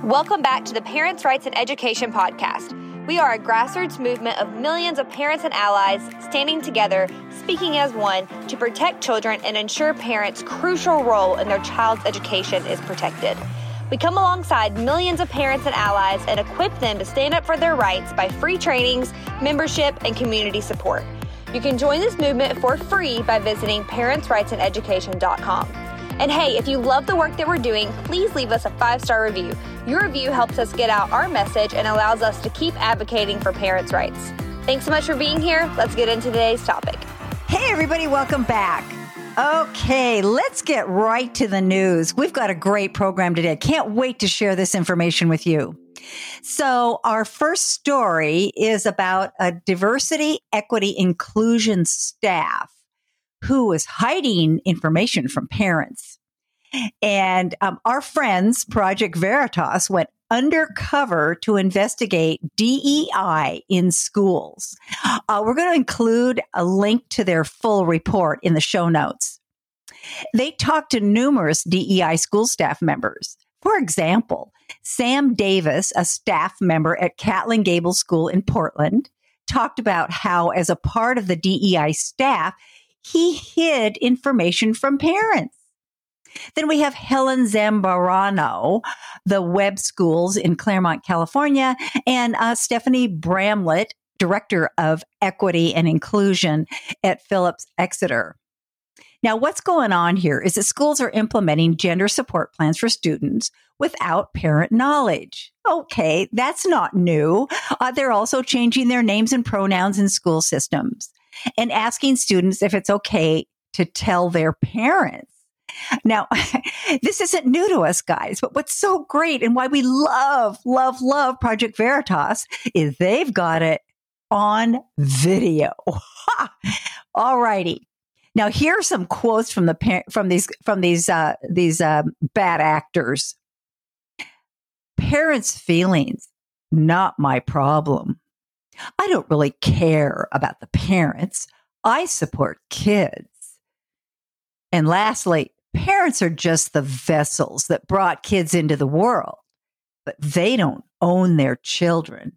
Welcome back to the Parents' Rights in Education podcast. We are a grassroots movement of millions of parents and allies standing together, speaking as one to protect children and ensure parents' crucial role in their child's education is protected. We come alongside millions of parents and allies and equip them to stand up for their rights by free trainings, membership, and community support. You can join this movement for free by visiting parentsrightsineducation.com. And hey, if you love the work that we're doing, please leave us a 5-star review. Your review helps us get out our message and allows us to keep advocating for parents' rights. Thanks so much for being here. Let's get into today's topic. Hey, everybody, welcome back. Okay, let's get right to the news. We've got a great program today. Can't wait to share this information with you. So our first story is about a diversity, equity, inclusion staff who was hiding information from parents. And our friends, Project Veritas, went undercover to investigate DEI in schools. We're going to include a link to their full report in the show notes. They talked to numerous DEI school staff members. For example, Sam Davis, a staff member at Catlin Gable School in Portland, talked about how, as a part of the DEI staff, he hid information from parents. Then we have Helen Zambarano, the Webb Schools in Claremont, California, and Stephanie Bramlett, Director of Equity and Inclusion at Phillips Exeter. Now, what's going on here is that schools are implementing gender support plans for students without parent knowledge. Okay, that's not new. They're also changing their names and pronouns in school systems and asking students if it's okay to tell their parents. Now, this isn't new to us, guys, but what's so great and why we love Project Veritas is they've got it on video. All righty. Now, here are some quotes from these bad actors. Parents' feelings, not my problem. I don't really care about the parents. I support kids. And lastly, parents are just the vessels that brought kids into the world, but they don't own their children.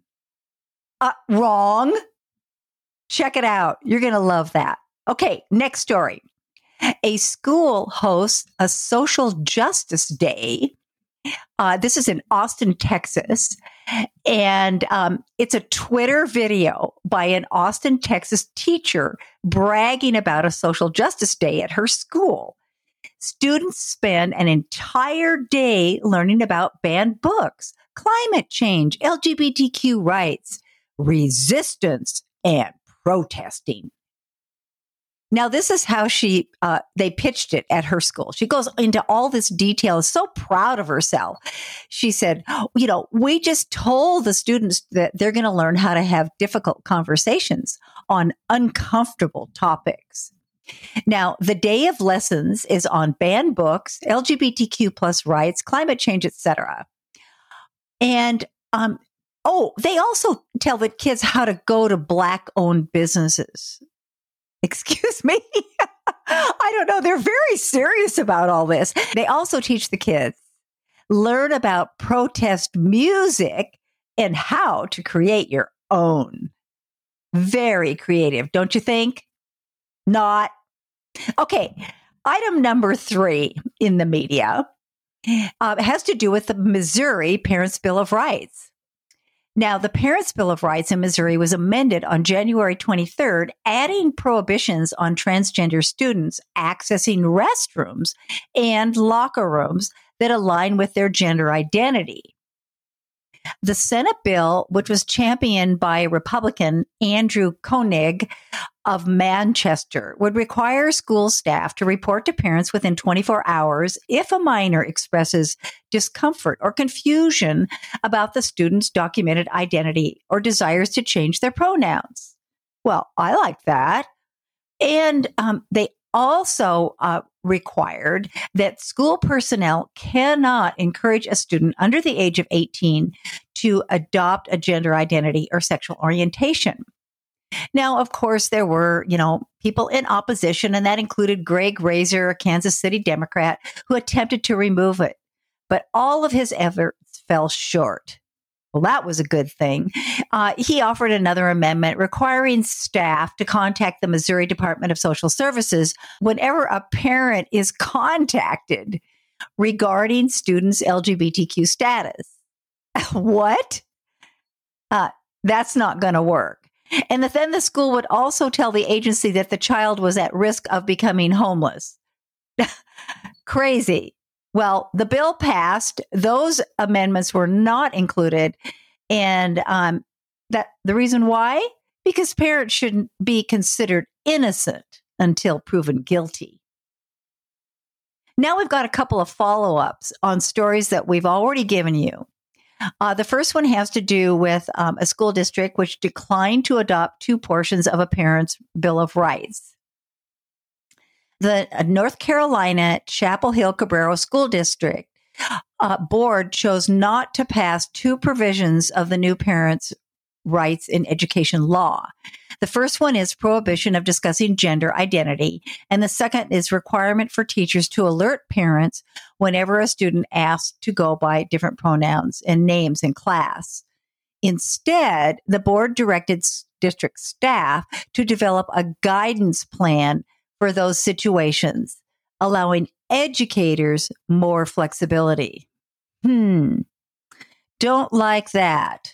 Wrong. Check it out. You're going to love that. Okay, next story. A school hosts a social justice day. This is in Austin, Texas. And it's a Twitter video by an Austin, Texas teacher bragging about a social justice day at her school. Students spend an entire day learning about banned books, climate change, LGBTQ rights, resistance, and protesting. Now, this is how they pitched it at her school. She goes into all this detail, so proud of herself. She said, we just told the students that they're going to learn how to have difficult conversations on uncomfortable topics. Now, the day of lessons is on banned books, LGBTQ plus rights, climate change, etc. And, they also tell the kids how to go to Black-owned businesses. Excuse me. I don't know. They're very serious about all this. They also teach the kids, learn about protest music and how to create your own. Very creative, don't you think? Not. Okay. Item number 3 in the media has to do with the Missouri Parents' Bill of Rights. Now, the Parents' Bill of Rights in Missouri was amended on January 23rd, adding prohibitions on transgender students accessing restrooms and locker rooms that align with their gender identity. The Senate bill, which was championed by Republican Andrew Koenig of Manchester, would require school staff to report to parents within 24 hours if a minor expresses discomfort or confusion about the student's documented identity or desires to change their pronouns. Well, I like that. And they also required that school personnel cannot encourage a student under the age of 18 to adopt a gender identity or sexual orientation. Now, of course, there were, people in opposition, and that included Greg Razor, a Kansas City Democrat, who attempted to remove it. But all of his efforts fell short. Well, that was a good thing. He offered another amendment requiring staff to contact the Missouri Department of Social Services whenever a parent is contacted regarding students' LGBTQ status. What? That's not going to work. And then the school would also tell the agency that the child was at risk of becoming homeless. Crazy. Well, the bill passed. Those amendments were not included. And that the reason why? Because parents shouldn't be considered innocent until proven guilty. Now we've got a couple of follow-ups on stories that we've already given you. The first one has to do with a school district which declined to adopt two portions of a parent's Bill of Rights. The North Carolina Chapel Hill Cabrera School District board chose not to pass two provisions of the new parents' rights in education law. The first one is prohibition of discussing gender identity, and the second is requirement for teachers to alert parents whenever a student asks to go by different pronouns and names in class. Instead, the board directed district staff to develop a guidance plan for those situations, allowing educators more flexibility. Don't like that.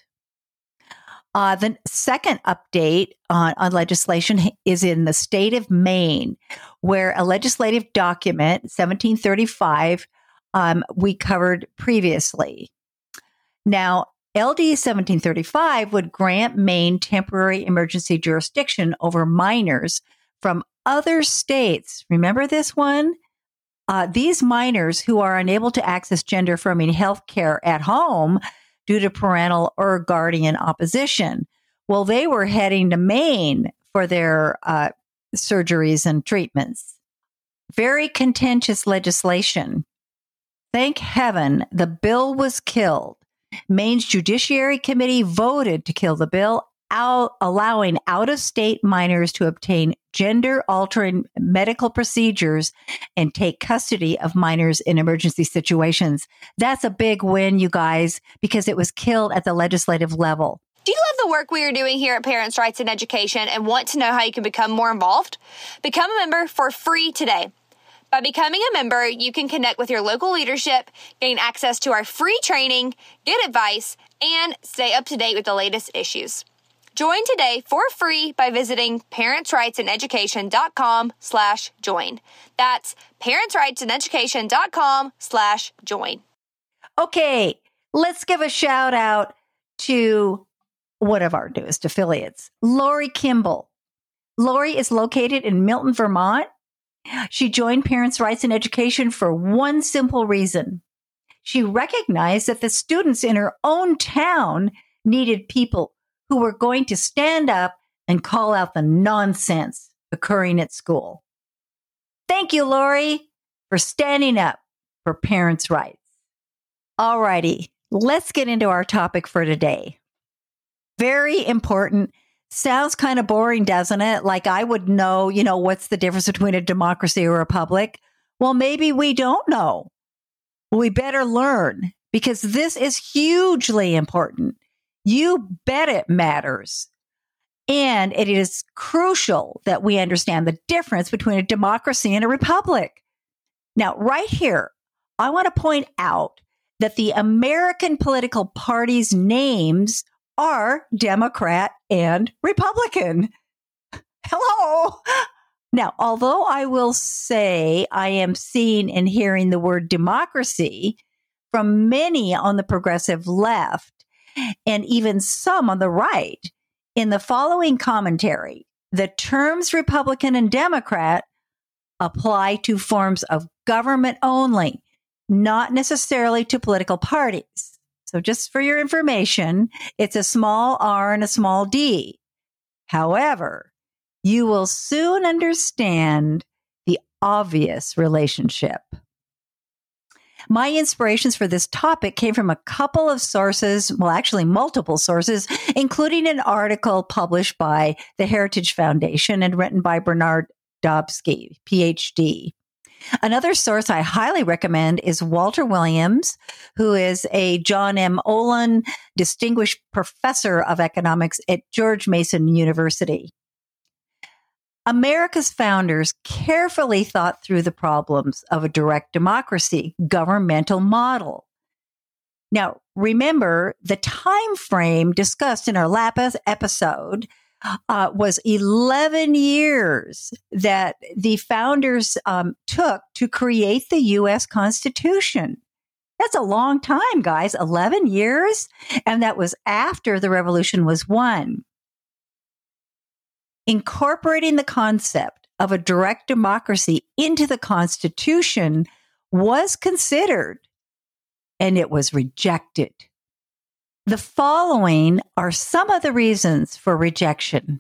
The second update on legislation is in the state of Maine, where a legislative document, 1735, we covered previously. Now, LD 1735 would grant Maine temporary emergency jurisdiction over minors from other states. Remember this one? These minors who are unable to access gender-affirming health care at home due to parental or guardian opposition. Well, they were heading to Maine for their surgeries and treatments. Very contentious legislation. Thank heaven the bill was killed. Maine's Judiciary Committee voted to kill the bill, allowing out-of-state minors to obtain gender-altering medical procedures and take custody of minors in emergency situations. That's a big win, you guys, because it was killed at the legislative level. Do you love the work we are doing here at Parents' Rights in Education and want to know how you can become more involved? Become a member for free today. By becoming a member, you can connect with your local leadership, gain access to our free training, get advice, and stay up to date with the latest issues. Join today for free by visiting parentsrightsaneducation.com/join. That's parentsrightsaneducation.com/join. Okay, let's give a shout out to one of our newest affiliates, Lori Kimball. Lori is located in Milton, Vermont. She joined Parents' Rights in Education for one simple reason. She recognized that the students in her own town needed people who were going to stand up and call out the nonsense occurring at school. Thank you, Lori, for standing up for parents' rights. All righty, let's get into our topic for today. Very important. Sounds kind of boring, doesn't it? Like I would know, what's the difference between a democracy or a republic? Well, maybe we don't know. We better learn because this is hugely important. You bet it matters. And it is crucial that we understand the difference between a democracy and a republic. Now, right here, I want to point out that the American political parties' names are Democrat and Republican. Hello. Now, although I will say I am seeing and hearing the word democracy from many on the progressive left, and even some on the right, in the following commentary, the terms Republican and Democrat apply to forms of government only, not necessarily to political parties. So just for your information, it's a small r and a small d. However, you will soon understand the obvious relationship. My inspirations for this topic came from a couple of sources, well, actually multiple sources, including an article published by the Heritage Foundation and written by Bernard Dobsky, PhD. Another source I highly recommend is Walter Williams, who is a John M. Olin Distinguished Professor of Economics at George Mason University. America's founders carefully thought through the problems of a direct democracy governmental model. Now, remember, the time frame discussed in our last episode was 11 years that the founders took to create the U.S. Constitution. That's a long time, guys, 11 years. And that was after the revolution was won. Incorporating the concept of a direct democracy into the Constitution was considered, and it was rejected. The following are some of the reasons for rejection.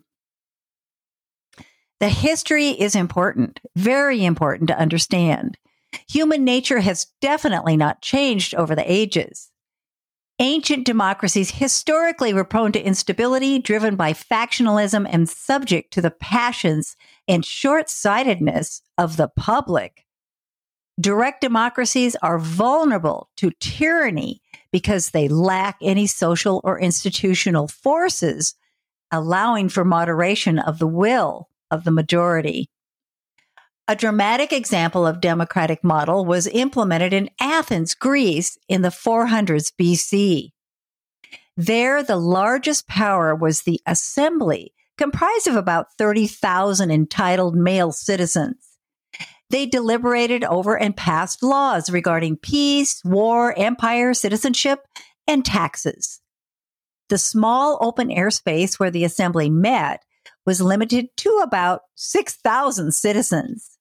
The history is important, very important to understand. Human nature has definitely not changed over the ages. Ancient democracies historically were prone to instability, driven by factionalism and subject to the passions and short-sightedness of the public. Direct democracies are vulnerable to tyranny because they lack any social or institutional forces allowing for moderation of the will of the majority. A dramatic example of democratic model was implemented in Athens, Greece in the 400s BC. There, the largest power was the assembly, comprised of about 30,000 entitled male citizens. They deliberated over and passed laws regarding peace, war, empire, citizenship, and taxes. The small open airspace where the assembly met was limited to about 6,000 citizens.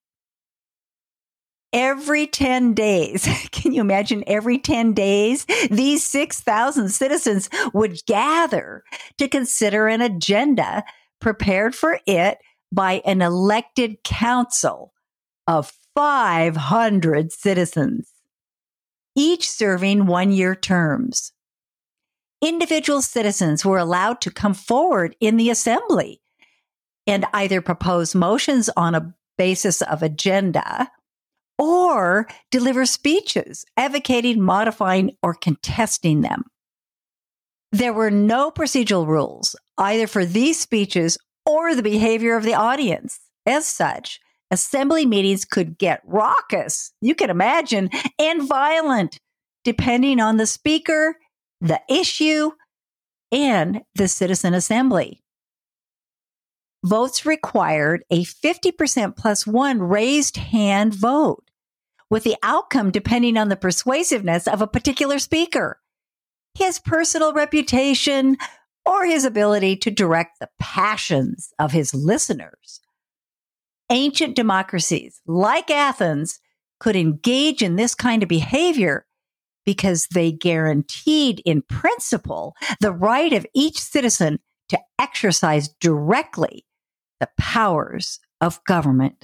Every 10 days, can you imagine every 10 days, these 6,000 citizens would gather to consider an agenda prepared for it by an elected council of 500 citizens, each serving one-year terms. Individual citizens were allowed to come forward in the assembly and either propose motions on a basis of agenda or deliver speeches advocating, modifying, or contesting them. There were no procedural rules either for these speeches or the behavior of the audience. As such, assembly meetings could get raucous, you can imagine, and violent, depending on the speaker, the issue, and the citizen assembly. Votes required a 50% plus one raised hand vote, with the outcome depending on the persuasiveness of a particular speaker, his personal reputation, or his ability to direct the passions of his listeners. Ancient democracies, like Athens, could engage in this kind of behavior because they guaranteed in principle the right of each citizen to exercise directly the powers of government.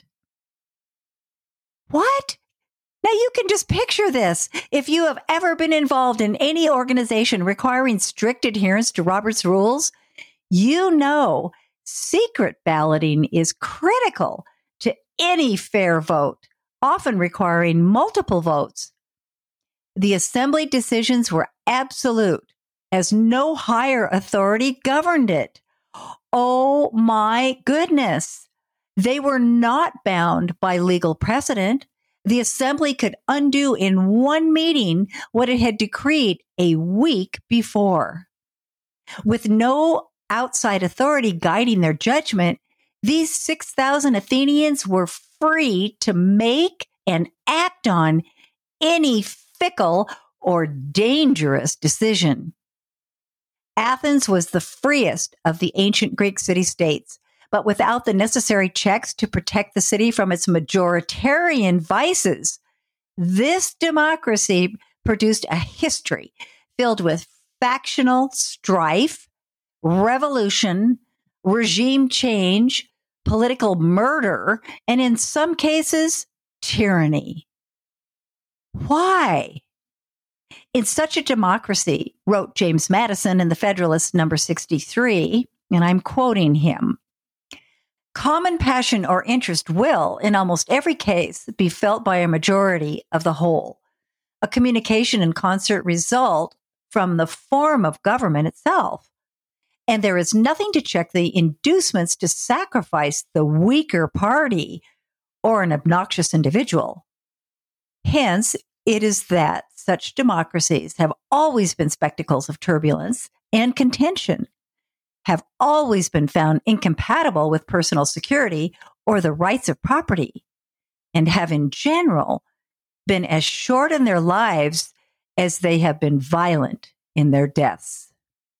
What? Now you can just picture this. If you have ever been involved in any organization requiring strict adherence to Robert's rules, you know secret balloting is critical to any fair vote, often requiring multiple votes. The assembly decisions were absolute, as no higher authority governed it. Oh my goodness. They were not bound by legal precedent. The assembly could undo in one meeting what it had decreed a week before. With no outside authority guiding their judgment, these 6,000 Athenians were free to make and act on any fickle or dangerous decision. Athens was the freest of the ancient Greek city-states, but without the necessary checks to protect the city from its majoritarian vices. This democracy produced a history filled with factional strife, revolution, regime change, political murder, and in some cases, tyranny. Why? In such a democracy, wrote James Madison in the Federalist number 63, and I'm quoting him, Common passion or interest will, in almost every case, be felt by a majority of the whole. A communication and concert result from the form of government itself. And there is nothing to check the inducements to sacrifice the weaker party or an obnoxious individual. Hence, it is that such democracies have always been spectacles of turbulence and contention, have always been found incompatible with personal security or the rights of property, and have in general been as short in their lives as they have been violent in their deaths.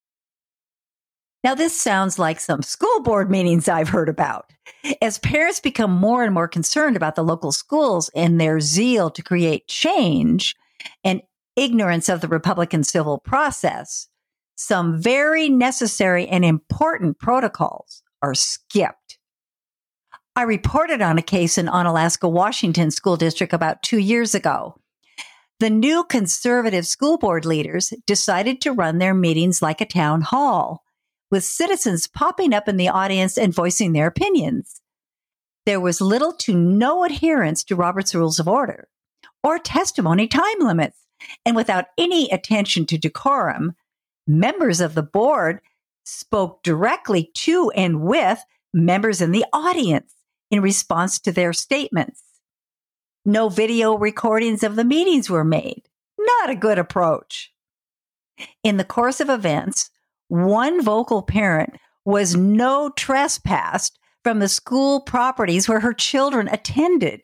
Now, this sounds like some school board meetings I've heard about. As parents become more and more concerned about the local schools and their zeal to create change and ignorance of the Republican civil process, some very necessary and important protocols are skipped. I reported on a case in Onalaska, Washington School District about 2 years ago. The new conservative school board leaders decided to run their meetings like a town hall, with citizens popping up in the audience and voicing their opinions. There was little to no adherence to Robert's Rules of Order or testimony time limits, and without any attention to decorum, members of the board spoke directly to and with members in the audience in response to their statements. No video recordings of the meetings were made. Not a good approach. In the course of events, one vocal parent was no trespassed from the school properties where her children attended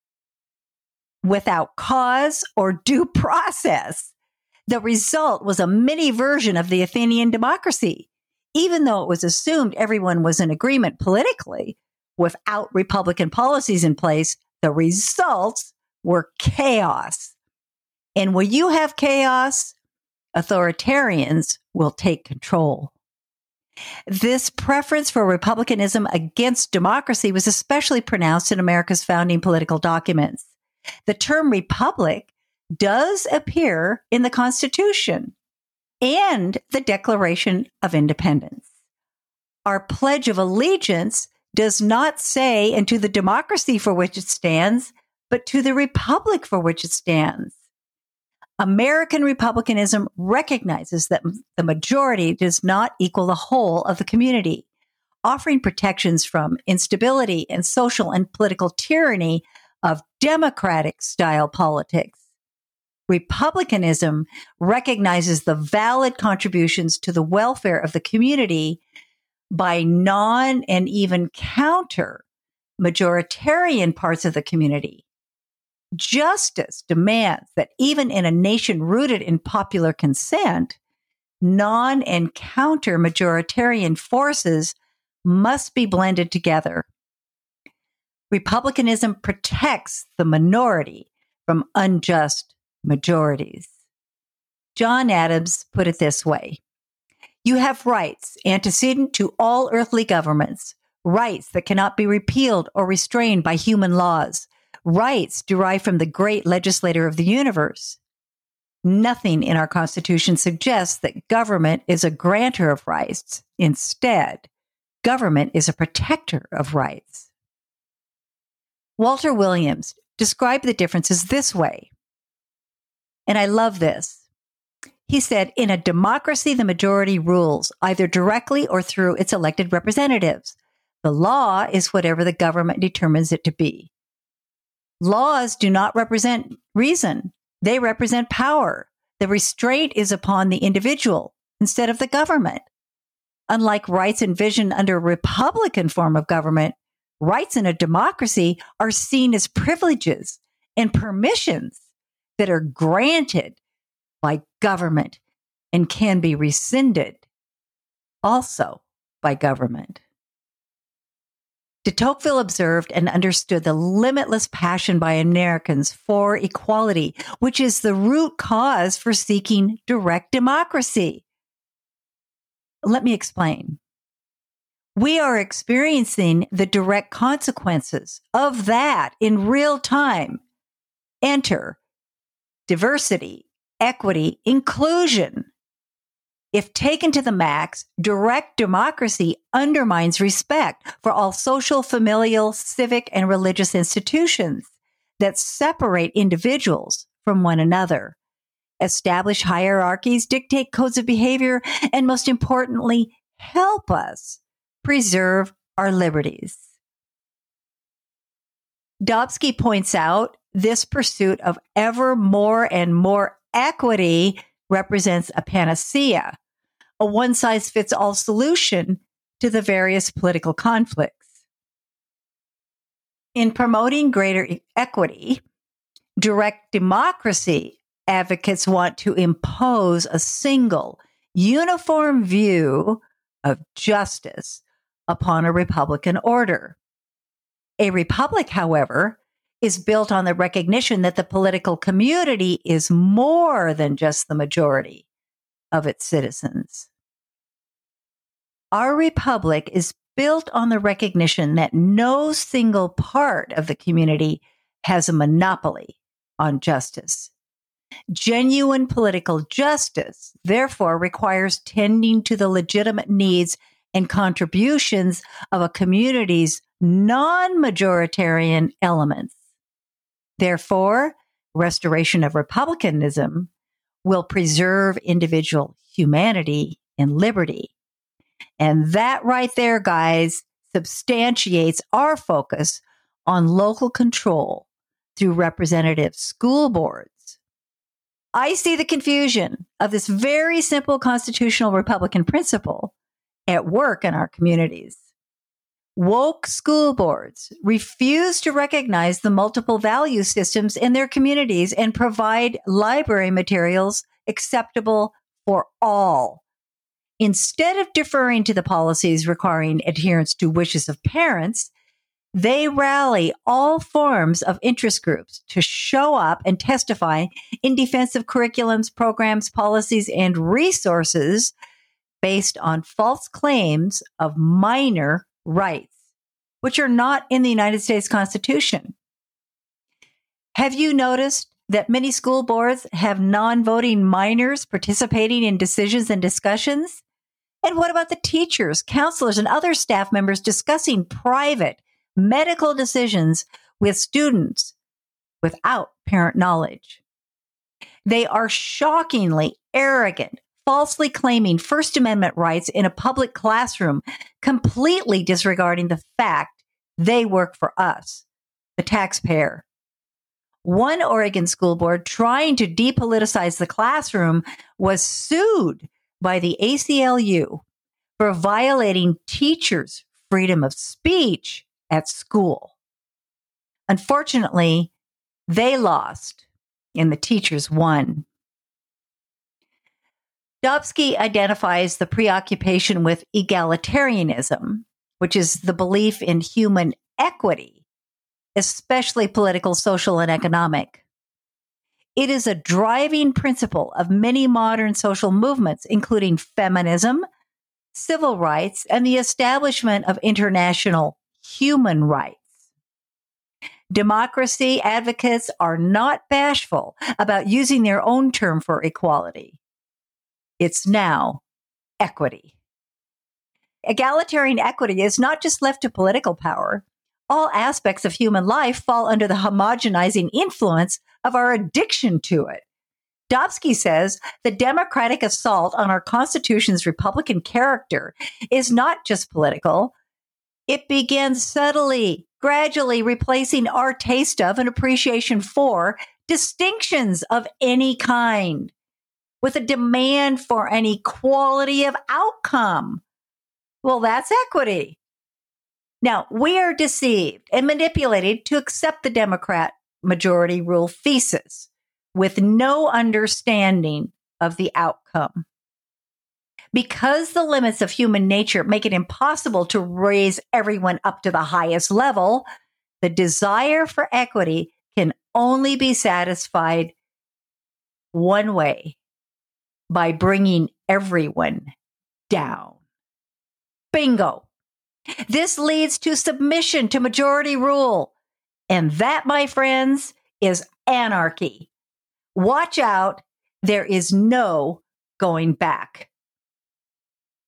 without cause or due process. The result was a mini version of the Athenian democracy, even though it was assumed everyone was in agreement politically. Without Republican policies in place, the results were chaos. And when you have chaos, authoritarians will take control. This preference for republicanism against democracy was especially pronounced in America's founding political documents. The term republic does appear in the Constitution and the Declaration of Independence. Our Pledge of Allegiance does not say, and to the democracy for which it stands, but to the republic for which it stands. American republicanism recognizes that the majority does not equal the whole of the community, offering protections from instability and social and political tyranny of democratic-style politics. Republicanism recognizes the valid contributions to the welfare of the community by non and even counter majoritarian parts of the community. Justice demands that even in a nation rooted in popular consent, non and counter majoritarian forces must be blended together. Republicanism protects the minority from unjust majorities. John Adams put it this way: "You have rights antecedent to all earthly governments, rights that cannot be repealed or restrained by human laws, rights derived from the great legislator of the universe. Nothing in our Constitution suggests that government is a grantor of rights. Instead, government is a protector of rights." Walter Williams described the differences this way, and I love this. He said, "In a democracy, the majority rules, either directly or through its elected representatives. The law is whatever the government determines it to be. Laws do not represent reason. They represent power. The restraint is upon the individual instead of the government. Unlike rights envisioned under a Republican form of government, rights in a democracy are seen as privileges and permissions that are granted by government and can be rescinded also by government." De Tocqueville observed and understood the limitless passion by Americans for equality, which is the root cause for seeking direct democracy. Let me explain. We are experiencing the direct consequences of that in real time. Enter diversity, equity, inclusion. If taken to the max, direct democracy undermines respect for all social, familial, civic, and religious institutions that separate individuals from one another, establish hierarchies, dictate codes of behavior, and most importantly, help us preserve our liberties. Dobzhansky points out this pursuit of ever more and more equity represents a panacea, a one-size-fits-all solution to the various political conflicts. In promoting greater equity, direct democracy advocates want to impose a single, uniform view of justice upon a republican order. A republic, however, is built on the recognition that the political community is more than just the majority of its citizens. Our republic is built on the recognition that no single part of the community has a monopoly on justice. Genuine political justice, therefore, requires tending to the legitimate needs and contributions of a community's non-majoritarian elements. Therefore, restoration of republicanism will preserve individual humanity and liberty. And that right there, guys, substantiates our focus on local control through representative school boards. I see the confusion of this very simple constitutional Republican principle at work in our communities. Woke school boards refuse to recognize the multiple value systems in their communities and provide library materials acceptable for all. Instead of deferring to the policies requiring adherence to wishes of parents, they rally all forms of interest groups to show up and testify in defense of curriculums, programs, policies, and resources based on false claims of minor rights, which are not in the United States Constitution. Have you noticed that many school boards have non-voting minors participating in decisions and discussions? And what about the teachers, counselors, and other staff members discussing private medical decisions with students without parent knowledge? They are shockingly arrogant, falsely claiming First Amendment rights in a public classroom, completely disregarding the fact they work for us, the taxpayer. One Oregon school board trying to depoliticize the classroom was sued by the ACLU for violating teachers' freedom of speech at school. Unfortunately, they lost and the teachers won. Dobzhansky identifies the preoccupation with egalitarianism, which is the belief in human equity, especially political, social, and economic. It is a driving principle of many modern social movements, including feminism, civil rights, and the establishment of international human rights. Democracy advocates are not bashful about using their own term for equality. It's now equity. Egalitarian equity is not just left to political power. All aspects of human life fall under the homogenizing influence of our addiction to it. Dobzhansky says the democratic assault on our Constitution's Republican character is not just political. It begins subtly, gradually replacing our taste of and appreciation for distinctions of any kind with a demand for an equality of outcome. Well, that's equity. Now, we are deceived and manipulated to accept the Democrat majority rule thesis with no understanding of the outcome. Because the limits of human nature make it impossible to raise everyone up to the highest level, the desire for equity can only be satisfied one way: by bringing everyone down. Bingo. This leads to submission to majority rule. And that, my friends, is anarchy. Watch out. There is no going back.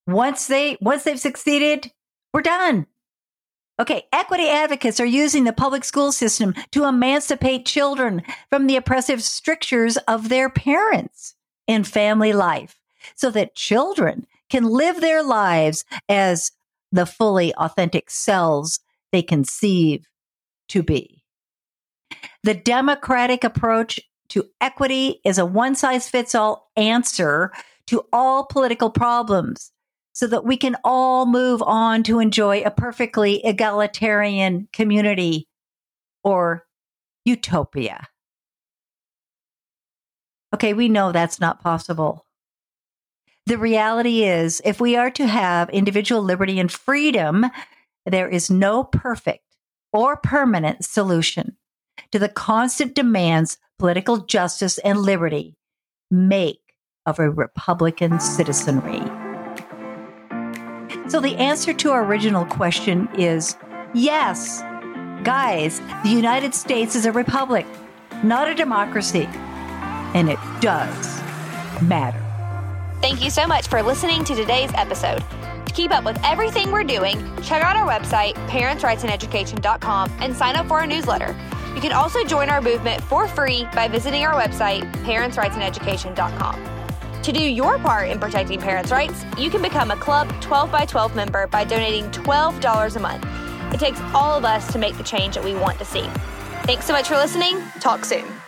Once they've succeeded, we're done. Okay, equity advocates are using the public school system to emancipate children from the oppressive strictures of their parents in family life so that children can live their lives as the fully authentic selves they conceive to be. The democratic approach to equity is a one-size-fits-all answer to all political problems so that we can all move on to enjoy a perfectly egalitarian community or utopia. Okay, we know that's not possible. The reality is, if we are to have individual liberty and freedom, there is no perfect or permanent solution to the constant demands political justice and liberty make of a Republican citizenry. So the answer to our original question is yes. Guys, the United States is a republic, not a democracy, and it does matter. Thank you so much for listening to today's episode. To keep up with everything we're doing, check out our website, parentsrightsandeducation.com, and sign up for our newsletter. You can also join our movement for free by visiting our website, parentsrightsandeducation.com. To do your part in protecting parents' rights, you can become a Club 12 by 12 member by donating $12 a month. It takes all of us to make the change that we want to see. Thanks so much for listening. Talk soon.